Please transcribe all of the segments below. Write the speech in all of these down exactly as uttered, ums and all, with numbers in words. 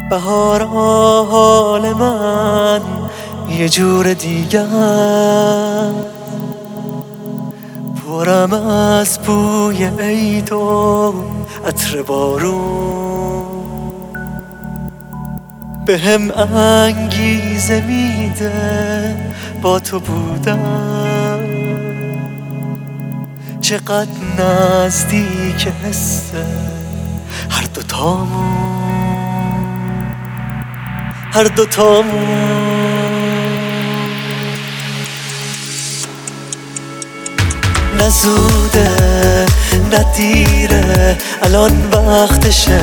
بهارا حال من یه جور دیگه، پرم از بوی عید و عطر بارون، به هم انگیزه میده با تو بودم. چقدر نزدیک حس هر دوتامون، هر دوتامون. نزوده ندیره الان وقتشه،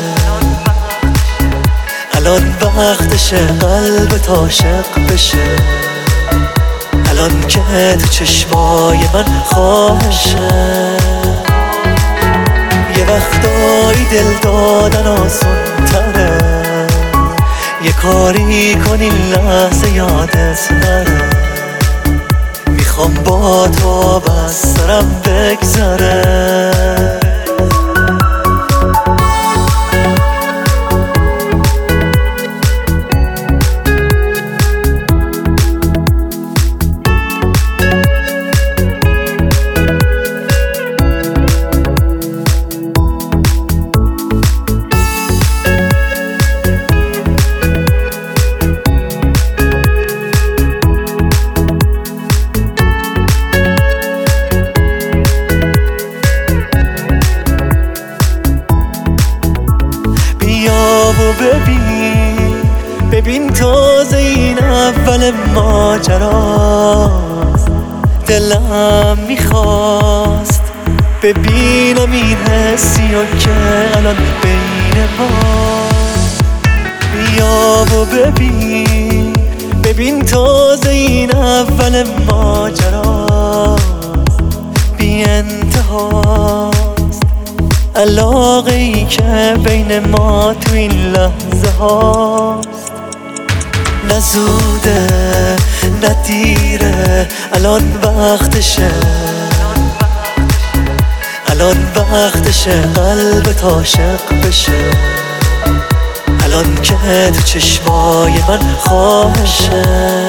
الان وقتشه قلبت عاشق بشه، الان که تو چشمای من خواهشه. یه وقتایی دل دادن آسون تره، یه کاری کنی لحظه یادت نره. میخوام با تو بس سرم بگذره. ببین ببین تازه این اول ماجراست. دلم میخواست ببینم این حسی و که الان بین ما. بیا و ببین ببین تازه این اول ماجراست. بی انتهاست علاقه ای که بین ما تو این لحظه هاست. نزوده ندیره الان وقتشه، الان وقتشه قلبت عاشق بشه، الان که تو چشمای من خواهشه.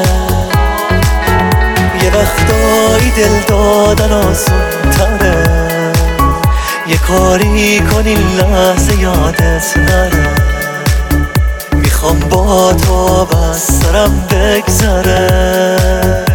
یه وقتایی دل دادن آسون تره، یه کاری کنی لحظه یادت نره. میخوام با تو بس سرم بگذره.